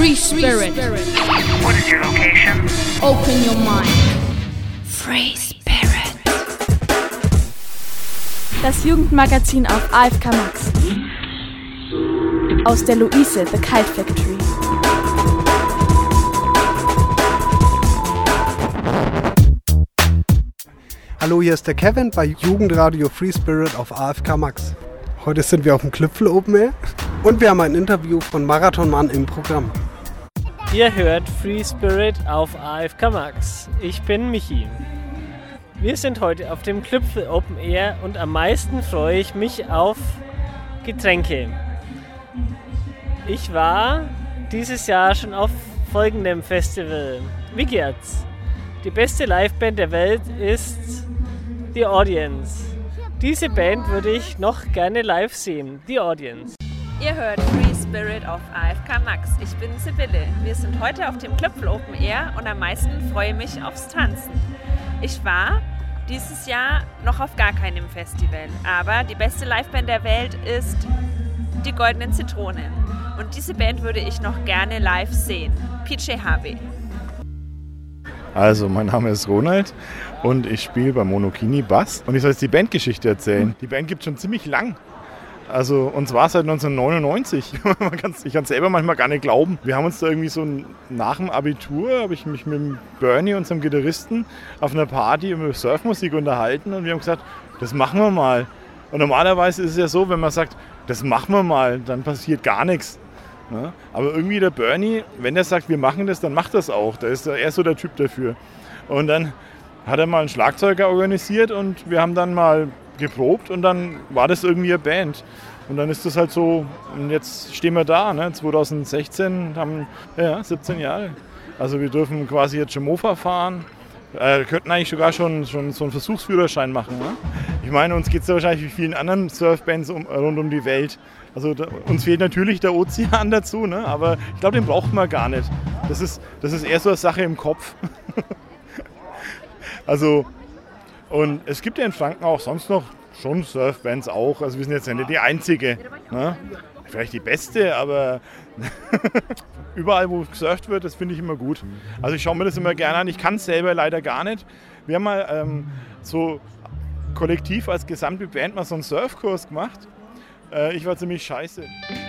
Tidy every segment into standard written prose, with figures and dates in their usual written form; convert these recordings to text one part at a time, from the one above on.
Free Spirit. What is your location? Open your mind. Free Spirit. Das Jugendmagazin auf AFK Max. Aus der Luise, The Kite Factory. Hallo, hier ist der Kevin bei Jugendradio Free Spirit auf AFK Max. Heute sind wir auf dem Klüpfel Open Air und wir haben ein Interview von Marathonmann im Programm. Ihr hört Free Spirit auf AFK Max. Ich bin Michi. Wir sind heute auf dem Klüpfel Open Air und am meisten freue ich mich auf Getränke. Ich war dieses Jahr schon auf folgendem Festival. Wie geht's? Die beste Liveband der Welt ist The Audience. Diese Band würde ich noch gerne live sehen. The Audience. Ihr hört Free Spirit auf AFK Max. Ich bin Sibylle. Wir sind heute auf dem Klüpfel Open Air und am meisten freue ich mich aufs Tanzen. Ich war dieses Jahr noch auf gar keinem Festival, aber die beste Liveband der Welt ist die Goldenen Zitronen. Und diese Band würde ich noch gerne live sehen. PJ Harvey. Also, mein Name ist Ronald und ich spiele bei Monokini Bass. Und ich soll jetzt die Bandgeschichte erzählen. Die Band gibt es schon ziemlich lang. Also, und zwar seit 1999. Ich kann es selber manchmal gar nicht glauben. Wir haben uns da irgendwie so nach dem Abitur, habe ich mich mit Bernie, unserem Gitarristen, auf einer Party über Surfmusik unterhalten und wir haben gesagt, das machen wir mal. Und normalerweise ist es ja so, wenn man sagt, das machen wir mal, dann passiert gar nichts. Ja, aber irgendwie der Bernie, wenn er sagt, wir machen das, dann macht das auch. Da ist er so der Typ dafür. Und dann hat er mal einen Schlagzeuger organisiert und wir haben dann mal geprobt und dann war das irgendwie eine Band. Und dann ist das halt so, und jetzt stehen wir da, ne? 2016, haben 17 Jahre. Also wir dürfen quasi jetzt schon Mofa fahren. Wir könnten eigentlich sogar schon so einen Versuchsführerschein machen. Ne? Ich meine, uns geht es ja wahrscheinlich wie vielen anderen Surfbands rund um die Welt. Also uns fehlt natürlich der Ozean dazu, ne? Aber ich glaube, den braucht man gar nicht. Das ist eher so eine Sache im Kopf. Also, und es gibt ja in Franken auch sonst noch schon Surfbands auch. Also wir sind jetzt ja nicht die einzige. Ne? Vielleicht die beste, aber überall, wo gesurft wird, das finde ich immer gut. Also ich schaue mir das immer gerne an. Ich kann es selber leider gar nicht. Wir haben mal so kollektiv als gesamte Band mal so einen Surfkurs gemacht. Ich war ziemlich scheiße.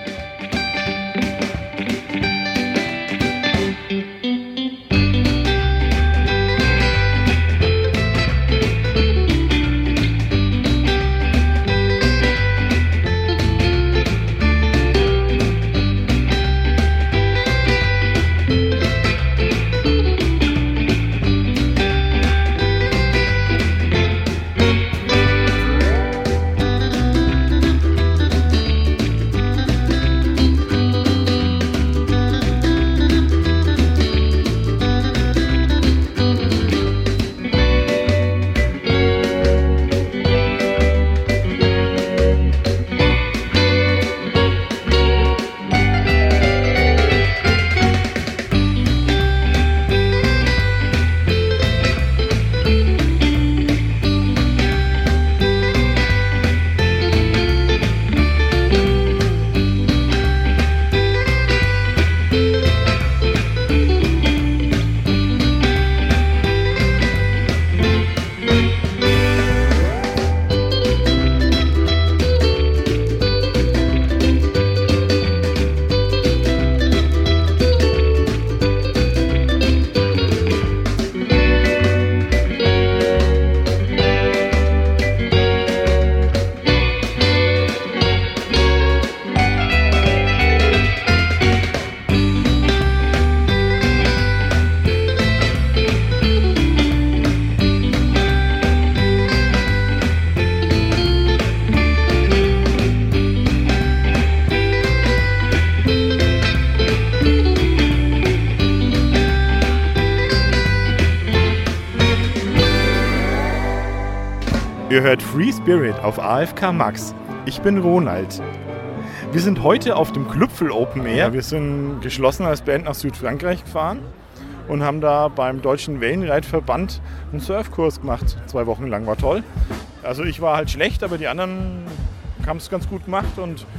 Ihr hört Free Spirit auf AFK Max. Ich bin Ronald. Wir sind heute auf dem Klüpfel Open Air. Wir sind geschlossen als Band nach Südfrankreich gefahren und haben da beim Deutschen Wellenreitverband einen Surfkurs gemacht. 2 Wochen lang, war toll. Also ich war halt schlecht, aber die anderen haben es ganz gut gemacht und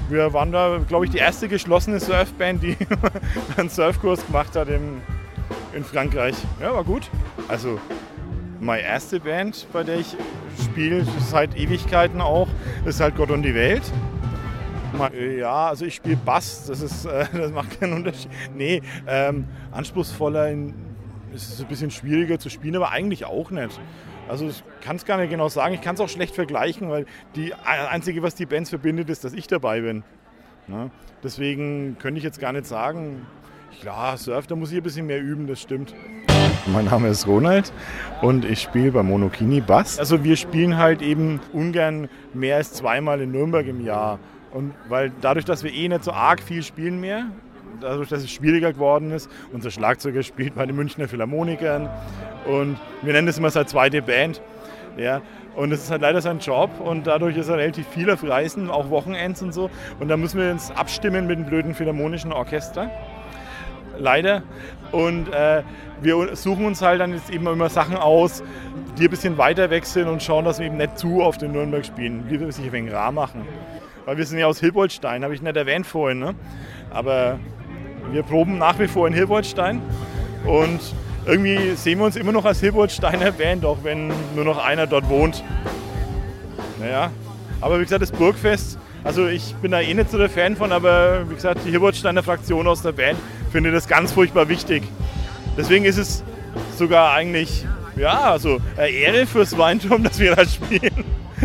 Wir waren da, glaube ich, die erste geschlossene Surfband, die einen Surfkurs gemacht hat in Frankreich. Ja, war gut. Also meine erste Band, bei der ich spiele, seit Ewigkeiten auch, ist halt Gott und die Welt. Ja, also ich spiele Bass, das macht keinen Unterschied. Nee, anspruchsvoller, ist ein bisschen schwieriger zu spielen, aber eigentlich auch nicht. Also ich kann es gar nicht genau sagen, ich kann es auch schlecht vergleichen, weil das Einzige, was die Bands verbindet, ist, dass ich dabei bin. Ja, deswegen könnte ich jetzt gar nicht sagen, klar, Surf, da muss ich ein bisschen mehr üben, das stimmt. Mein Name ist Ronald und ich spiele bei Monokini Bass. Also wir spielen halt eben ungern mehr als zweimal in Nürnberg im Jahr. Und weil dadurch, dass wir nicht so arg viel spielen mehr, dadurch, dass es schwieriger geworden ist, unser Schlagzeuger spielt bei den Münchner Philharmonikern und wir nennen das immer seine zweite Band. Ja. Und das ist halt leider sein Job und dadurch ist er relativ viel auf Reisen, auch Wochenends und so. Und da müssen wir uns abstimmen mit dem blöden Philharmonischen Orchester. Leider. Und wir suchen uns halt dann jetzt eben immer Sachen aus, die ein bisschen weiter weg sind und schauen, dass wir eben nicht zu auf den Nürnberg spielen. Die wir sich ein wenig rar machen. Weil wir sind ja aus Hilboltstein, habe ich nicht erwähnt vorhin. Ne? Aber wir proben nach wie vor in Hilboltstein. Und irgendwie sehen wir uns immer noch als Hilboltsteiner Band, auch wenn nur noch einer dort wohnt. Naja, aber wie gesagt, das Burgfest, also ich bin da nicht so der Fan von, aber wie gesagt, die Hilboltsteiner Fraktion aus der Band findet das ganz furchtbar wichtig. Deswegen ist es sogar eigentlich, ja, also eine Ehre fürs Weinturm, dass wir da spielen.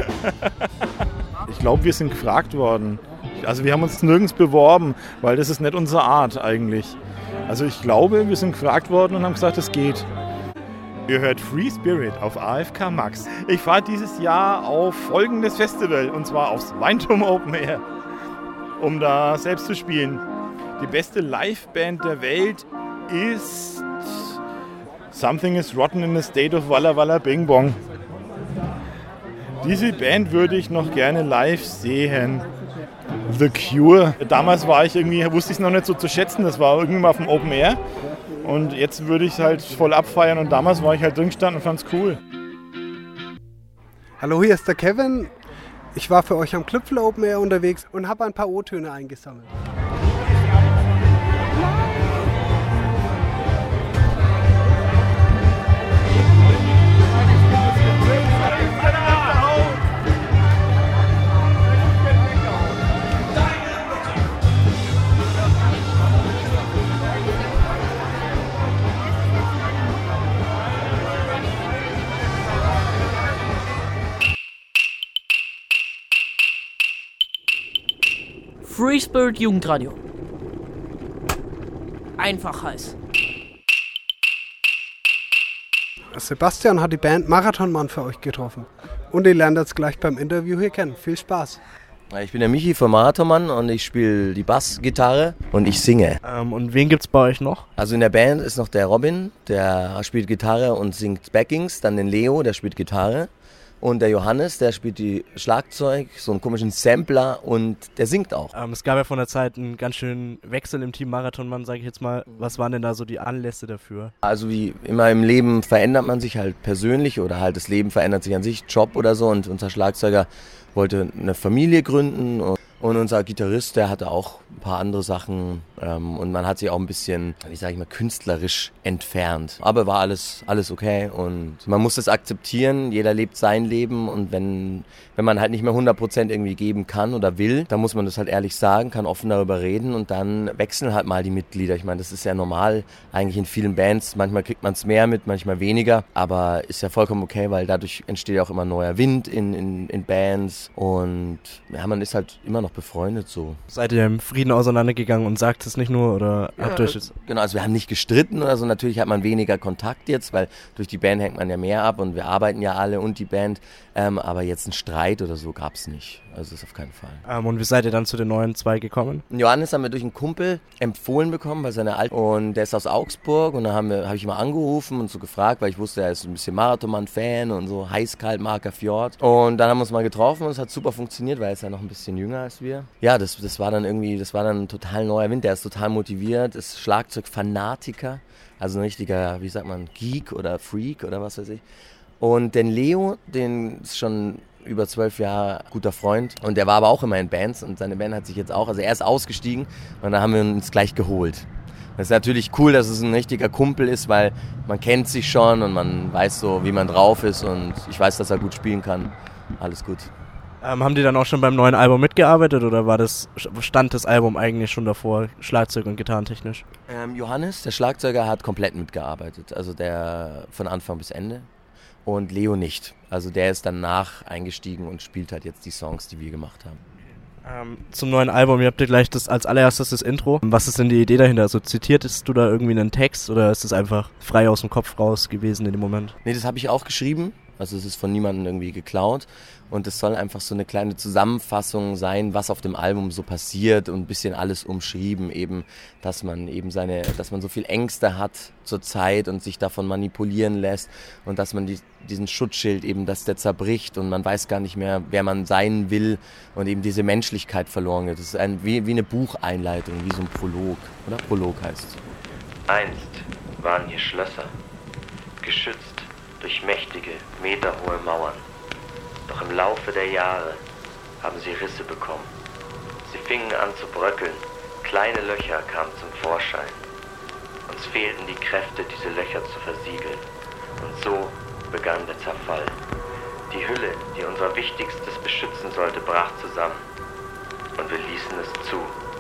Ich glaube, wir sind gefragt worden. Also wir haben uns nirgends beworben, weil das ist nicht unsere Art eigentlich. Also ich glaube, wir sind gefragt worden und haben gesagt, es geht. Ihr hört Free Spirit auf AFK Max. Ich fahre dieses Jahr auf folgendes Festival, und zwar aufs Weinturm Open Air, um da selbst zu spielen. Die beste Liveband der Welt ist Something is Rotten in the State of Walla Walla Bing Bong. Diese Band würde ich noch gerne live sehen. The Cure. Damals wusste ich es noch nicht so zu schätzen, das war irgendwann mal auf dem Open Air. Und jetzt würde ich es halt voll abfeiern und damals war ich halt drin gestanden und fand es cool. Hallo, hier ist der Kevin. Ich war für euch am Klüpfel Open Air unterwegs und habe ein paar O-Töne eingesammelt. Free Spirit Jugendradio. Einfach heiß. Sebastian hat die Band Marathon Mann für euch getroffen. Und ihr lernt jetzt gleich beim Interview hier kennen. Viel Spaß. Ich bin der Michi von Marathon Mann und ich spiele die Bassgitarre und ich singe. Und wen gibt's bei euch noch? Also in der Band ist noch der Robin, der spielt Gitarre und singt Backings. Dann den Leo, der spielt Gitarre. Und der Johannes, der spielt die Schlagzeug, so einen komischen Sampler und der singt auch. Es gab ja von der Zeit einen ganz schönen Wechsel im Team Marathon Mann, sage ich jetzt mal. Was waren denn da so die Anlässe dafür? Also wie immer im Leben verändert man sich halt persönlich oder halt das Leben verändert sich an sich, Job oder so. Und unser Schlagzeuger wollte eine Familie gründen und unser Gitarrist, der hatte auch ein paar andere Sachen und man hat sich auch ein bisschen, wie sage ich mal, künstlerisch entfernt. Aber war alles okay und man muss das akzeptieren, jeder lebt sein Leben und wenn man halt nicht mehr 100% irgendwie geben kann oder will, dann muss man das halt ehrlich sagen, kann offen darüber reden und dann wechseln halt mal die Mitglieder. Ich meine, das ist ja normal eigentlich in vielen Bands, manchmal kriegt man es mehr mit, manchmal weniger, aber ist ja vollkommen okay, weil dadurch entsteht ja auch immer neuer Wind in Bands und ja, man ist halt immer noch befreundet so. Seid ihr im Frieden auseinandergegangen und sagt es nicht nur oder habt ihr euch jetzt... Genau, also wir haben nicht gestritten oder so, natürlich hat man weniger Kontakt jetzt, weil durch die Band hängt man ja mehr ab und wir arbeiten ja alle und die Band, aber jetzt einen Streit oder so gab es nicht, also das auf keinen Fall. Und wie seid ihr dann zu den neuen zwei gekommen? Johannes haben wir durch einen Kumpel empfohlen bekommen bei seiner Alten und der ist aus Augsburg und da habe ich mal angerufen und so gefragt, weil ich wusste, er ist ein bisschen Marathonmann-Fan und so heiß-kalt Marker Fjord und dann haben wir uns mal getroffen und es hat super funktioniert, weil er ist ja noch ein bisschen jünger als wir. Ja, das war dann ein total neuer Wind, der ist total motiviert, ist Schlagzeugfanatiker, also ein richtiger, wie sagt man, Geek oder Freak oder was weiß ich. Und den Leo, den ist schon über 12 Jahre guter Freund und der war aber auch immer in Bands und seine Band hat sich jetzt auch, also er ist ausgestiegen und dann haben wir uns gleich geholt. Das ist natürlich cool, dass es ein richtiger Kumpel ist, weil man kennt sich schon und man weiß so, wie man drauf ist und ich weiß, dass er gut spielen kann. Alles gut. Haben die dann auch schon beim neuen Album mitgearbeitet oder stand das Album eigentlich schon davor, Schlagzeug- und Gitarrentechnisch? Johannes, der Schlagzeuger, hat komplett mitgearbeitet, also der von Anfang bis Ende. Und Leo nicht. Also der ist danach eingestiegen und spielt halt jetzt die Songs, die wir gemacht haben. Zum neuen Album, ihr habt ja gleich als allererstes das Intro. Was ist denn die Idee dahinter? Also zitiertest du da irgendwie einen Text oder ist es einfach frei aus dem Kopf raus gewesen in dem Moment? Nee, das habe ich auch geschrieben. Also es ist von niemandem irgendwie geklaut. Und es soll einfach so eine kleine Zusammenfassung sein, was auf dem Album so passiert und ein bisschen alles umschrieben, eben, dass man so viel Ängste hat zur Zeit und sich davon manipulieren lässt und dass man diesen Schutzschild eben, dass der zerbricht und man weiß gar nicht mehr, wer man sein will und eben diese Menschlichkeit verloren geht. Das ist wie eine Bucheinleitung, wie so ein Prolog, oder? Prolog heißt es. Einst waren hier Schlösser, geschützt durch mächtige, meterhohe Mauern. Doch im Laufe der Jahre haben sie Risse bekommen. Sie fingen an zu bröckeln, kleine Löcher kamen zum Vorschein. Uns fehlten die Kräfte, diese Löcher zu versiegeln. Und so begann der Zerfall. Die Hülle, die unser Wichtigstes beschützen sollte, brach zusammen. Und wir ließen es zu.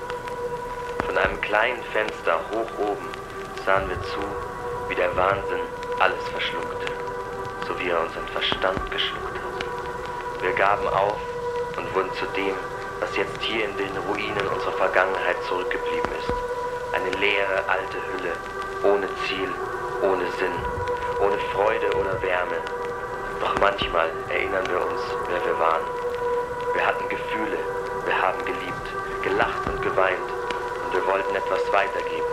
Von einem kleinen Fenster hoch oben sahen wir zu, wie der Wahnsinn alles verschluckte, so wie er unseren Verstand geschluckt hat. Wir gaben auf und wurden zu dem, was jetzt hier in den Ruinen unserer Vergangenheit zurückgeblieben ist. Eine leere, alte Hülle, ohne Ziel, ohne Sinn, ohne Freude oder Wärme. Doch manchmal erinnern wir uns, wer wir waren. Wir hatten Gefühle, wir haben geliebt, gelacht und geweint und wir wollten etwas weitergeben.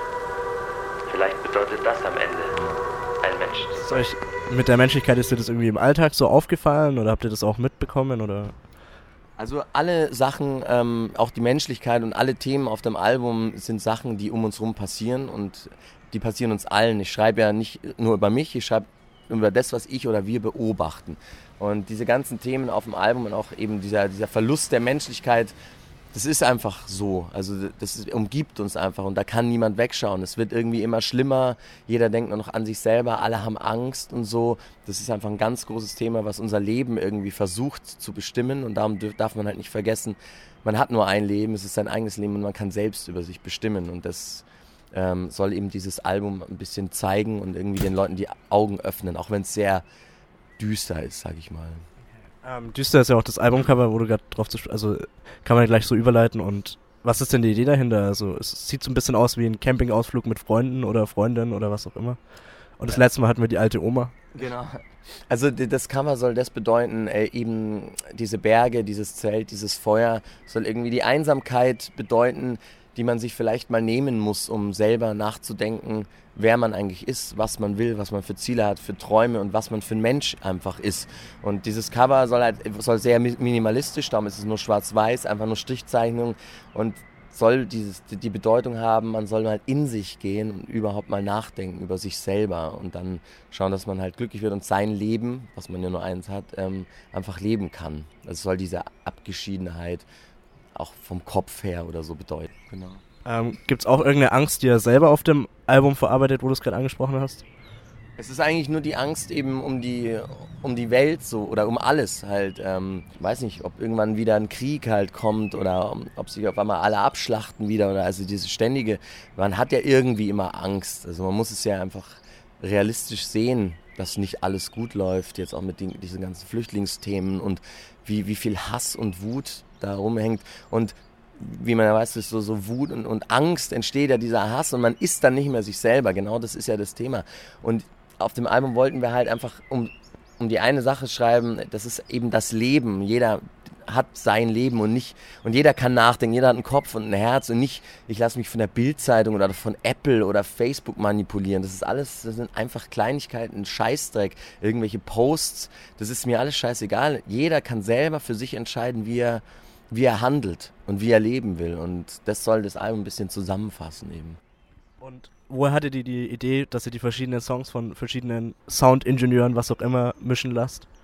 Vielleicht bedeutet das am Ende ein Mensch zu sein. Mit der Menschlichkeit, ist dir das irgendwie im Alltag so aufgefallen oder habt ihr das auch mitbekommen? Oder? Also alle Sachen, auch die Menschlichkeit und alle Themen auf dem Album sind Sachen, die um uns herum passieren und die passieren uns allen. Ich schreibe ja nicht nur über mich, ich schreibe über das, was ich oder wir beobachten. Und diese ganzen Themen auf dem Album und auch eben dieser Verlust der Menschlichkeit, das ist einfach so, also umgibt uns einfach und da kann niemand wegschauen. Es wird irgendwie immer schlimmer, jeder denkt nur noch an sich selber, alle haben Angst und so. Das ist einfach ein ganz großes Thema, was unser Leben irgendwie versucht zu bestimmen und darum darf man halt nicht vergessen, man hat nur ein Leben, es ist sein eigenes Leben und man kann selbst über sich bestimmen und das soll eben dieses Album ein bisschen zeigen und irgendwie den Leuten die Augen öffnen, auch wenn es sehr düster ist, sag ich mal. Düster ist ja auch das Albumcover, wo du gerade drauf also kann man gleich so überleiten. Und was ist denn die Idee dahinter? Also es sieht so ein bisschen aus wie ein Campingausflug mit Freunden oder Freundinnen oder was auch immer. Und das letzte Mal hatten wir die alte Oma. Genau. Also das Cover soll das bedeuten, eben diese Berge, dieses Zelt, dieses Feuer, soll irgendwie die Einsamkeit bedeuten, die man sich vielleicht mal nehmen muss, um selber nachzudenken, wer man eigentlich ist, was man will, was man für Ziele hat, für Träume und was man für ein Mensch einfach ist. Und dieses Cover soll sehr minimalistisch, darum ist es nur schwarz-weiß, einfach nur Strichzeichnung und soll die Bedeutung haben, man soll mal in sich gehen und überhaupt mal nachdenken über sich selber und dann schauen, dass man halt glücklich wird und sein Leben, was man ja nur eins hat, einfach leben kann. Das soll diese Abgeschiedenheit auch vom Kopf her oder so bedeuten. Genau. Gibt es auch irgendeine Angst, die ihr selber auf dem Album verarbeitet, wo du es gerade angesprochen hast? Es ist eigentlich nur die Angst eben um die Welt so oder um alles halt. Weiß nicht, ob irgendwann wieder ein Krieg halt kommt oder ob sich auf einmal alle abschlachten wieder oder also diese ständige, man hat ja irgendwie immer Angst. Also man muss es ja einfach realistisch sehen, dass nicht alles gut läuft, jetzt auch mit diesen ganzen Flüchtlingsthemen und wie viel Hass und Wut da rumhängt und wie man ja weiß, ist so Wut und Angst entsteht ja dieser Hass und man ist dann nicht mehr sich selber, genau das ist ja das Thema. Und auf dem Album wollten wir halt einfach um die eine Sache schreiben, das ist eben das Leben, jeder hat sein Leben und jeder kann nachdenken, jeder hat einen Kopf und ein Herz und nicht, ich lasse mich von der Bild-Zeitung oder von Apple oder Facebook manipulieren, das sind einfach Kleinigkeiten, Scheißdreck, irgendwelche Posts, das ist mir alles scheißegal, jeder kann selber für sich entscheiden, wie er handelt und wie er leben will und das soll das Album ein bisschen zusammenfassen eben. Und woher hattet ihr die Idee, dass ihr die verschiedenen Songs von verschiedenen Soundingenieuren, was auch immer, mischen lasst?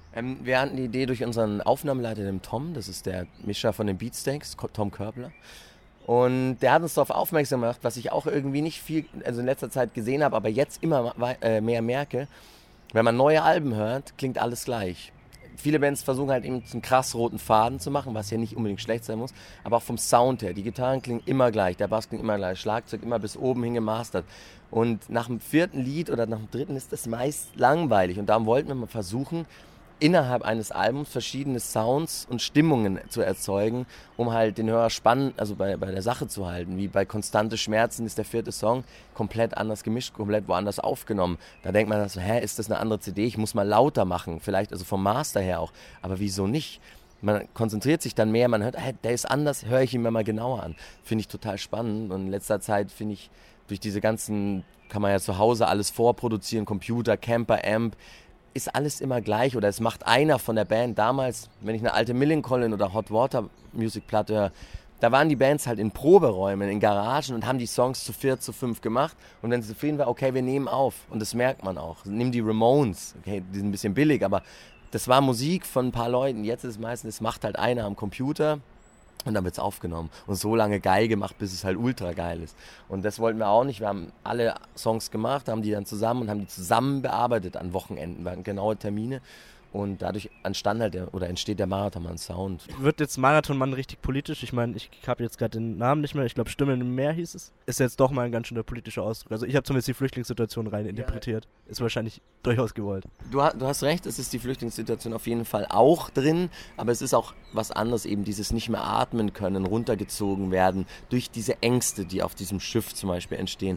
Wir hatten die Idee durch unseren Aufnahmeleiter, den Tom, das ist der Mischer von den Beatsteaks, Tom Körbler. Und der hat uns darauf aufmerksam gemacht, was ich auch irgendwie nicht viel, also in letzter Zeit gesehen habe, aber jetzt immer mehr merke. Wenn man neue Alben hört, klingt alles gleich. Viele Bands versuchen halt eben einen krass roten Faden zu machen, was ja nicht unbedingt schlecht sein muss, aber auch vom Sound her. Die Gitarren klingen immer gleich, der Bass klingt immer gleich, Schlagzeug immer bis oben hin gemastert. Und nach dem 4. Lied oder nach dem 3. ist das meist langweilig. Und darum wollten wir mal versuchen, innerhalb eines Albums verschiedene Sounds und Stimmungen zu erzeugen, um halt den Hörer spannend, also bei der Sache zu halten. Wie bei Konstante Schmerzen ist der 4. Song komplett anders gemischt, komplett woanders aufgenommen. Da denkt man so, ist das eine andere CD? Ich muss mal lauter machen, vielleicht also vom Master her auch. Aber wieso nicht? Man konzentriert sich dann mehr, man hört, der ist anders, höre ich ihn mir mal genauer an. Finde ich total spannend und in letzter Zeit finde ich, durch diese ganzen, kann man ja zu Hause alles vorproduzieren, Computer, Camper, Amp, ist alles immer gleich oder es macht einer von der Band. Damals, wenn ich eine alte Millencolin oder Hot Water Musikplatte höre, da waren die Bands halt in Proberäumen, in Garagen und haben die Songs zu 4, zu 5 gemacht. Und wenn es zufrieden war, okay, wir nehmen auf. Und das merkt man auch. Nimm die Ramones, okay, die sind ein bisschen billig, aber das war Musik von ein paar Leuten. Jetzt ist es meistens, es macht halt einer am Computer. Und dann wird es aufgenommen und so lange geil gemacht, bis es halt ultra geil ist. Und das wollten wir auch nicht. Wir haben alle Songs gemacht, haben die dann zusammen und haben die zusammen bearbeitet an Wochenenden. Wir hatten genaue Termine und dadurch entsteht der Marathonmann-Sound. Wird jetzt Marathonmann richtig politisch? Ich meine, ich habe jetzt gerade den Namen nicht mehr. Ich glaube, Stimmen im Meer hieß es. Ist jetzt doch mal ein ganz schöner politischer Ausdruck. Also ich habe zumindest die Flüchtlingssituation rein interpretiert. Ja. Ist wahrscheinlich durchaus gewollt. Du hast recht, es ist die Flüchtlingssituation auf jeden Fall auch drin, aber es ist auch was anderes, eben dieses nicht mehr atmen können, runtergezogen werden durch diese Ängste, die auf diesem Schiff zum Beispiel entstehen.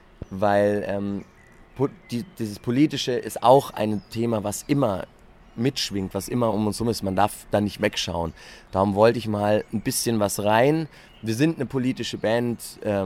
Weil dieses Politische ist auch ein Thema, was immer mitschwingt, was immer um uns herum ist. Man darf da nicht wegschauen. Darum wollte ich mal ein bisschen was rein. Wir sind eine politische Band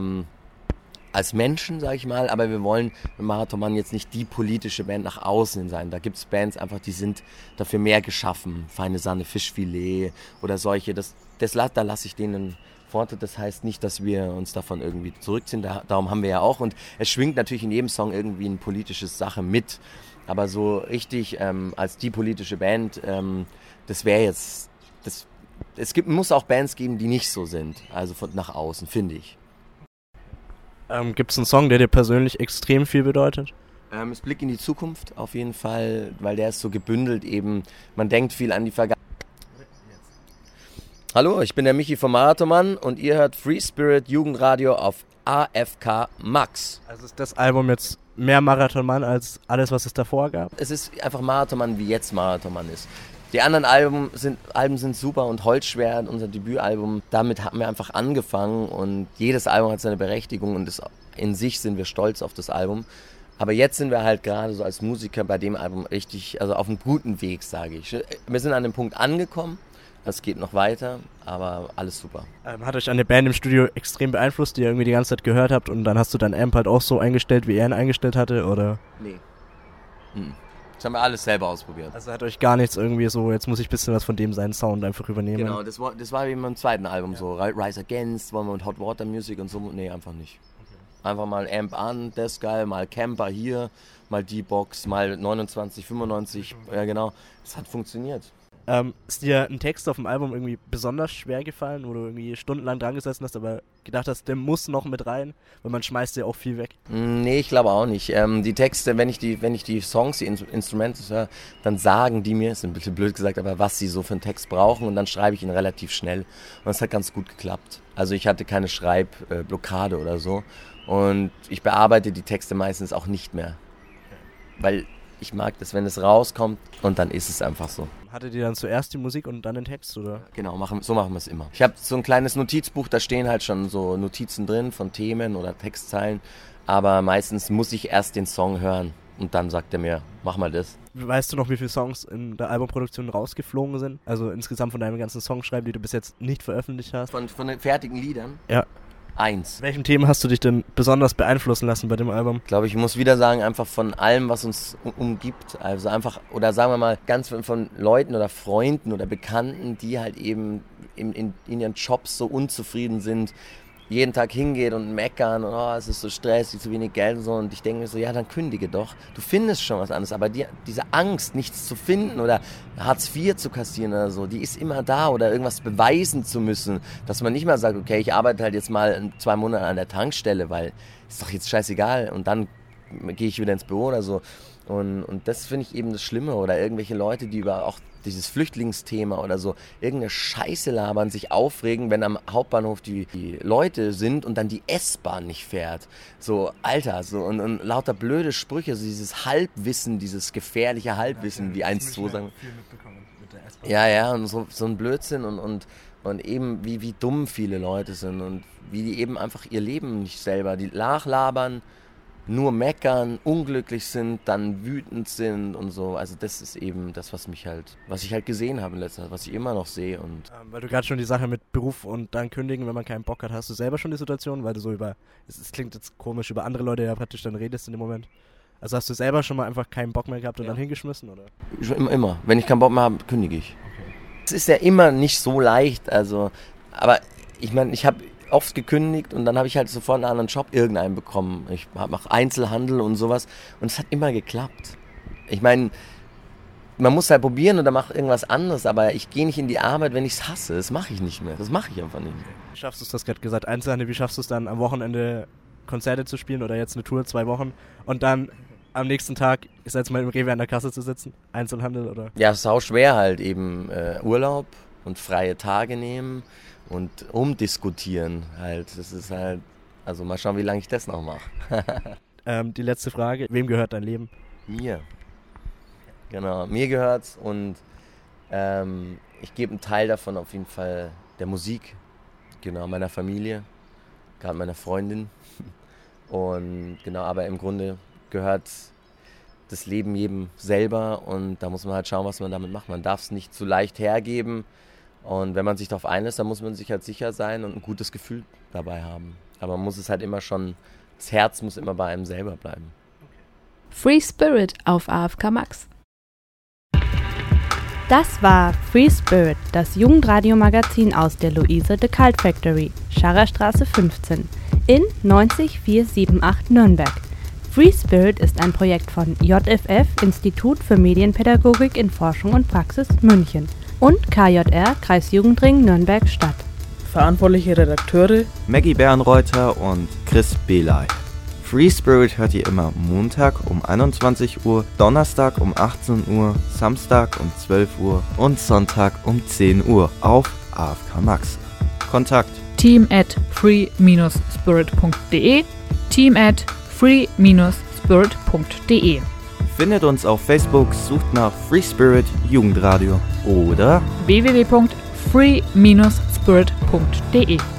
als Menschen, sage ich mal, aber wir wollen mit Marathonmann jetzt nicht die politische Band nach außen sein. Da gibt es Bands einfach, die sind dafür mehr geschaffen. Feine Sahne, Fischfilet oder solche. Da lasse ich denen Vortritt. Das heißt nicht, dass wir uns davon irgendwie zurückziehen. Darum haben wir ja auch. Und es schwingt natürlich in jedem Song irgendwie eine politische Sache mit. Aber so richtig als die politische Band, das wäre jetzt... muss auch Bands geben, die nicht so sind. Also nach außen, finde ich. Gibt es einen Song, der dir persönlich extrem viel bedeutet? Das Blick in die Zukunft auf jeden Fall, weil der ist so gebündelt eben. Man denkt viel an die Vergangenheit. Hallo, ich bin der Michi vom Marathonmann und ihr hört Free Spirit Jugendradio auf AFK Max. Also ist das Album jetzt mehr Marathonmann als alles, was es davor gab? Es ist einfach Marathonmann, wie jetzt Marathonmann ist. Die anderen Alben sind super und Holzschwer, unser Debütalbum, damit haben wir einfach angefangen und jedes Album hat seine Berechtigung und in sich sind wir stolz auf das Album. Aber jetzt sind wir halt gerade so als Musiker bei dem Album richtig, also auf einem guten Weg, sage ich. Wir sind an dem Punkt angekommen, das geht noch weiter, aber alles super. Hat euch eine Band im Studio extrem beeinflusst, die ihr irgendwie die ganze Zeit gehört habt und dann hast du dein Amp halt auch so eingestellt, wie er ihn eingestellt hatte, oder? Nee. Das haben wir alles selber ausprobiert. Also hat euch gar nichts irgendwie so, jetzt muss ich ein bisschen was von dem seinen Sound einfach übernehmen. Genau, das war wie beim zweiten Album so. Rise Against, wollen wir mit Hot Water Music und so. Nee, einfach nicht. Okay. Einfach mal Amp an, das ist geil, mal Camper hier, mal D-Box, mal 29, 95, ja genau. Das hat funktioniert. Ist dir ein Text auf dem Album irgendwie besonders schwer gefallen, wo du irgendwie stundenlang dran gesessen hast, aber gedacht hast, der muss noch mit rein, weil man schmeißt ja auch viel weg? Nee, ich glaube auch nicht. Die Texte, wenn ich die Songs, die Instrumente höre, dann sagen die mir, ist ein bisschen blöd gesagt, aber was sie so für einen Text brauchen und dann schreibe ich ihn relativ schnell und das hat ganz gut geklappt. Also ich hatte keine Schreibblockade oder so und ich bearbeite die Texte meistens auch nicht mehr, weil ich mag das, wenn es rauskommt und dann ist es einfach so. Hattet ihr dann zuerst die Musik und dann den Text, oder? Genau, so machen wir es immer. Ich habe so ein kleines Notizbuch, da stehen halt schon so Notizen drin von Themen oder Textzeilen, aber meistens muss ich erst den Song hören und dann sagt er mir, mach mal das. Weißt du noch, wie viele Songs in der Albumproduktion rausgeflogen sind? Also insgesamt von deinem ganzen Songschreiben, die du bis jetzt nicht veröffentlicht hast? Von den fertigen Liedern? Ja. 1. Welchen Themen hast du dich denn besonders beeinflussen lassen bei dem Album? Ich glaube, ich muss wieder sagen, einfach von allem, was uns umgibt. Also einfach, oder sagen wir mal, ganz von Leuten oder Freunden oder Bekannten, die halt eben in ihren Jobs so unzufrieden sind. jeden Tag hingeht und meckern und es ist so stressig, zu wenig Geld und so. Und ich denke mir so, ja, dann kündige doch. Du findest schon was anderes. Aber diese Angst, nichts zu finden oder Hartz IV zu kassieren oder so, die ist immer da oder irgendwas beweisen zu müssen. Dass man nicht mal sagt, okay, ich arbeite halt jetzt mal 2 Monate an der Tankstelle, weil ist doch jetzt scheißegal. Und dann gehe ich wieder ins Büro oder so. Und das finde ich eben das Schlimme. Oder irgendwelche Leute, die über auch dieses Flüchtlingsthema oder so irgendeine Scheiße labern, sich aufregen, wenn am Hauptbahnhof die Leute sind und dann die S-Bahn nicht fährt. So, Alter, so und lauter blöde Sprüche, so dieses Halbwissen, dieses gefährliche Halbwissen, wie 1-2 sagen. Ja, und so ein Blödsinn und eben wie dumm viele Leute sind und wie die eben einfach ihr Leben nicht selber, die nachlabern, nur meckern, unglücklich sind, dann wütend sind und so. Also das ist eben das, was ich halt gesehen habe in letzter Zeit, was ich immer noch sehe. Und weil du gerade schon die Sache mit Beruf und dann kündigen, wenn man keinen Bock hat, hast du selber schon die Situation, weil du so es klingt jetzt komisch, über andere Leute ja praktisch dann redest in dem Moment. Also hast du selber schon mal einfach keinen Bock mehr gehabt und dann hingeschmissen, oder? Immer. Wenn ich keinen Bock mehr habe, kündige ich. Es ist ja immer nicht so leicht, also, aber ich meine, ich habe oft gekündigt und dann habe ich halt sofort einen anderen Job irgendeinen bekommen. Ich mache Einzelhandel und sowas und es hat immer geklappt. Ich meine, man muss halt probieren oder macht irgendwas anderes, aber ich gehe nicht in die Arbeit, wenn ich es hasse. Das mache ich nicht mehr. Das mache ich einfach nicht mehr. Wie schaffst du es, das gerade gesagt, Einzelhandel, wie schaffst du es dann am Wochenende Konzerte zu spielen oder jetzt eine Tour 2 Wochen und dann am nächsten Tag ist jetzt mal im Rewe an der Kasse zu sitzen? Einzelhandel oder? Ja, sau schwer halt eben Urlaub und freie Tage nehmen. Und umdiskutieren halt, das ist halt, also mal schauen, wie lange ich das noch mache. Die letzte Frage, wem gehört dein Leben? Mir. Genau, mir gehört's und ich gebe einen Teil davon auf jeden Fall der Musik, genau, meiner Familie, gerade meiner Freundin und genau, aber im Grunde gehört das Leben jedem selber und da muss man halt schauen, was man damit macht. Man darf es nicht zu leicht hergeben. Und wenn man sich darauf einlässt, dann muss man sich halt sicher sein und ein gutes Gefühl dabei haben. Aber man muss es halt immer schon, das Herz muss immer bei einem selber bleiben. Free Spirit auf AFK Max. Das war Free Spirit, das Jugendradiomagazin aus der Luise de Cult Factory, Scharrerstraße 15 in 90478 Nürnberg. Free Spirit ist ein Projekt von JFF, Institut für Medienpädagogik in Forschung und Praxis München. Und KJR, Kreisjugendring Nürnberg-Stadt. Verantwortliche Redakteure Maggie Bernreuther und Chris Belay. Free Spirit hört ihr immer Montag um 21 Uhr, Donnerstag um 18 Uhr, Samstag um 12 Uhr und Sonntag um 10 Uhr auf AFK Max. Kontakt team@free-spirit.de team@free-spirit.de. Findet uns auf Facebook, sucht nach Free Spirit Jugendradio oder www.free-spirit.de.